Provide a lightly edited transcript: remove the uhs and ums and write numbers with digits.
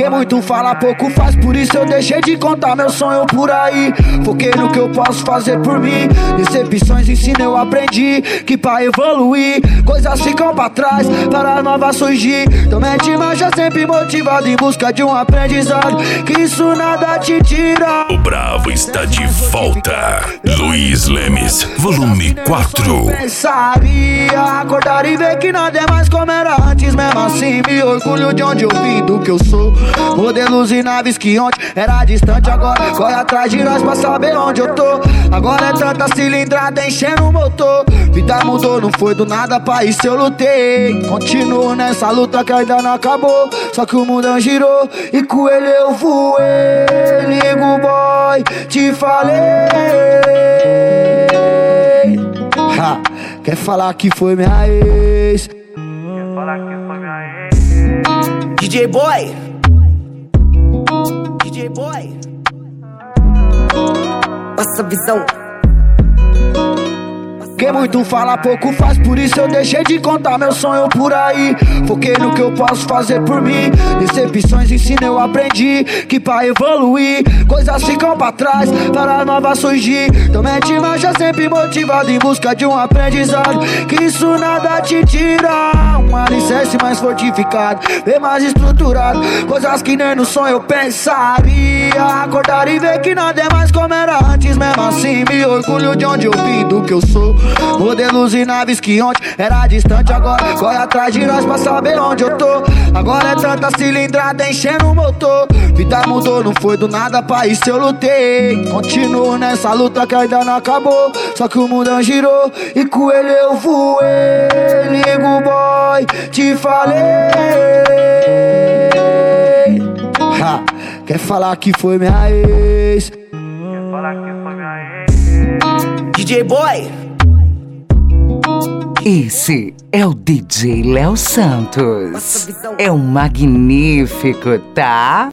Quem muito fala, pouco faz, por isso eu deixei de contar meu sonho por aí. Foquei no que eu posso fazer por mim. Decepções ensino, eu aprendi que pra evoluir coisas ficam pra trás, para novas surgir. Então mete marcha sempre motivado em busca de um aprendizado, que isso nada te tira. O Bravo está de volta. Luiz Lemes, volume 4. Pensaria acordar e ver que nada é mais como era antes. Mesmo assim me orgulho de onde eu vim, do que eu sou. Modelos e naves que ontem era distante, agora corre atrás de nós pra saber onde eu tô. Agora é tanta cilindrada enchendo o motor. Vida mudou, não foi do nada, pra isso eu lutei. Continuo nessa luta que ainda não acabou, só que o mundão girou e com ele eu voei. Ligo boy, te falei. Ha, quer falar que foi minha ex? Quer falar que foi minha ex? DJ Boy, DJ Boy, passa visão. Quem muito fala, pouco faz, por isso eu deixei de contar meu sonho por aí. Foquei no que eu posso fazer por mim. Decepções ensino, eu aprendi que pra evoluir coisas ficam pra trás, para novas surgir. Então mete marcha sempre motivado em busca de um aprendizado, que isso nada te tira. Um alicerce mais fortificado, bem mais estruturado, coisas que nem no sonho eu pensaria. Acordar e ver que nada é mais como era antes. Mesmo assim me orgulho de onde eu vim, do que eu sou. Modelos e naves que ontem era distante, agora corre atrás de nós pra saber onde eu tô. Agora é tanta cilindrada enchendo o motor. Vida mudou, não foi do nada, pra isso eu lutei. Continuo nessa luta que ainda não acabou, só que o mundão girou e com ele eu voei. Ligo boy, te falei. Ha, quer falar que foi minha ex? Quer falar que foi minha ex? DJ Boy, esse é o DJ Léo Santos. É um magnífico, tá?